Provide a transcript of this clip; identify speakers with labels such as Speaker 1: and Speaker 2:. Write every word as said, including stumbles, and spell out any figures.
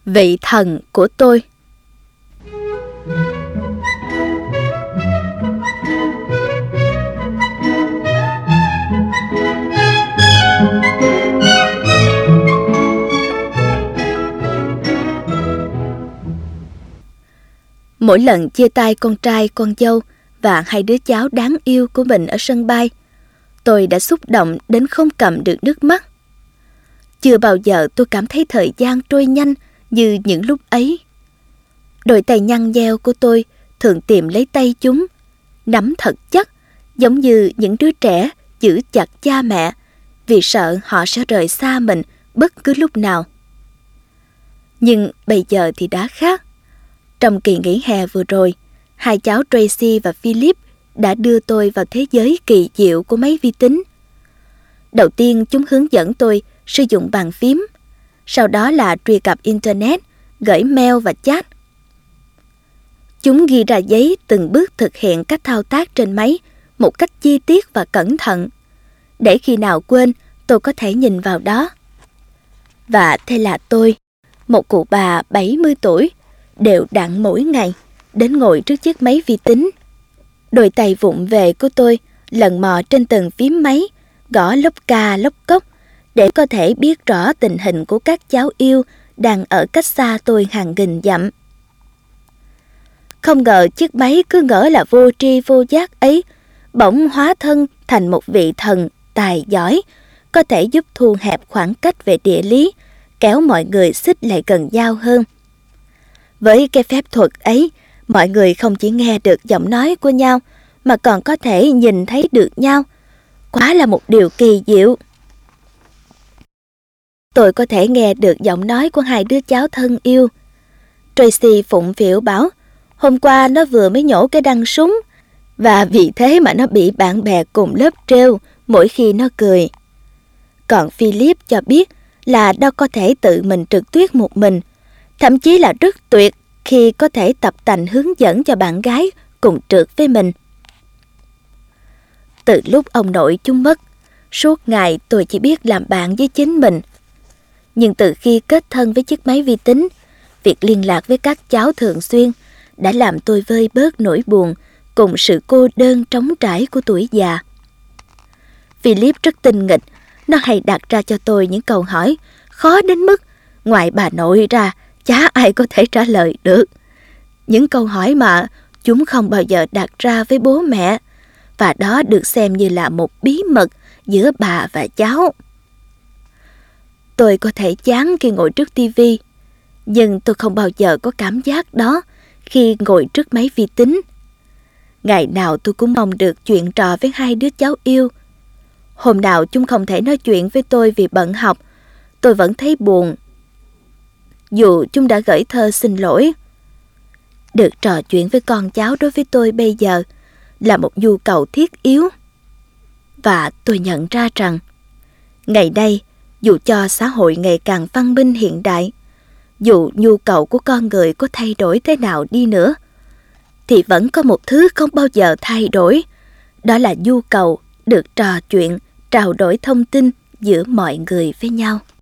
Speaker 1: Vị thần của tôi. Mỗi lần chia tay con trai, con dâu và hai đứa cháu đáng yêu của mình ở sân bay, tôi đã xúc động đến không cầm được nước mắt. Chưa bao giờ tôi cảm thấy thời gian trôi nhanh như những lúc ấy. Đôi tay nhăn nheo của tôi thường tìm lấy tay chúng, nắm thật chắc, giống như những đứa trẻ giữ chặt cha mẹ vì sợ họ sẽ rời xa mình bất cứ lúc nào. Nhưng bây giờ thì đã khác. Trong kỳ nghỉ hè vừa rồi, hai cháu Tracy và Philip đã đưa tôi vào thế giới kỳ diệu của máy vi tính. Đầu tiên chúng hướng dẫn tôi sử dụng bàn phím, sau đó là truy cập Internet, gửi mail và chat. Chúng ghi ra giấy từng bước thực hiện các thao tác trên máy một cách chi tiết và cẩn thận, để khi nào quên tôi có thể nhìn vào đó. Và thế là tôi, một cụ bà bảy mươi tuổi, đều đặn mỗi ngày đến ngồi trước chiếc máy vi tính. Đôi tay vụng về của tôi lần mò trên từng phím máy, gõ lốc ca lốc cốc để có thể biết rõ tình hình của các cháu yêu đang ở cách xa tôi hàng nghìn dặm. Không ngờ chiếc máy cứ ngỡ là vô tri vô giác ấy bỗng hóa thân thành một vị thần tài giỏi, có thể giúp thu hẹp khoảng cách về địa lý, kéo mọi người xích lại gần nhau hơn. Với cái phép thuật ấy, mọi người không chỉ nghe được giọng nói của nhau mà còn có thể nhìn thấy được nhau. Quá là một điều kỳ diệu. Tôi có thể nghe được giọng nói của hai đứa cháu thân yêu. Tracy phụng phịu bảo hôm qua nó vừa mới nhổ cái đăng súng, và vì thế mà nó bị bạn bè cùng lớp trêu mỗi khi nó cười. Còn Philip cho biết là nó có thể tự mình trượt tuyết một mình, thậm chí là rất tuyệt khi có thể tập tành hướng dẫn cho bạn gái cùng trượt với mình. Từ lúc ông nội chúng mất, suốt ngày tôi chỉ biết làm bạn với chính mình. Nhưng từ khi kết thân với chiếc máy vi tính, việc liên lạc với các cháu thường xuyên đã làm tôi vơi bớt nỗi buồn cùng sự cô đơn trống trải của tuổi già. Philip rất tinh nghịch, nó hay đặt ra cho tôi những câu hỏi khó đến mức ngoài bà nội ra chả ai có thể trả lời được. Những câu hỏi mà chúng không bao giờ đặt ra với bố mẹ, và đó được xem như là một bí mật giữa bà và cháu. Tôi có thể chán khi ngồi trước tivi, nhưng tôi không bao giờ có cảm giác đó khi ngồi trước máy vi tính. Ngày nào tôi cũng mong được chuyện trò với hai đứa cháu yêu. Hôm nào chúng không thể nói chuyện với tôi vì bận học, tôi vẫn thấy buồn, dù chúng đã gửi thơ xin lỗi. Được trò chuyện với con cháu đối với tôi bây giờ là một nhu cầu thiết yếu. Và tôi nhận ra rằng, ngày nay, dù cho xã hội ngày càng văn minh hiện đại, dù nhu cầu của con người có thay đổi thế nào đi nữa, thì vẫn có một thứ không bao giờ thay đổi, đó là nhu cầu được trò chuyện, trao đổi thông tin giữa mọi người với nhau.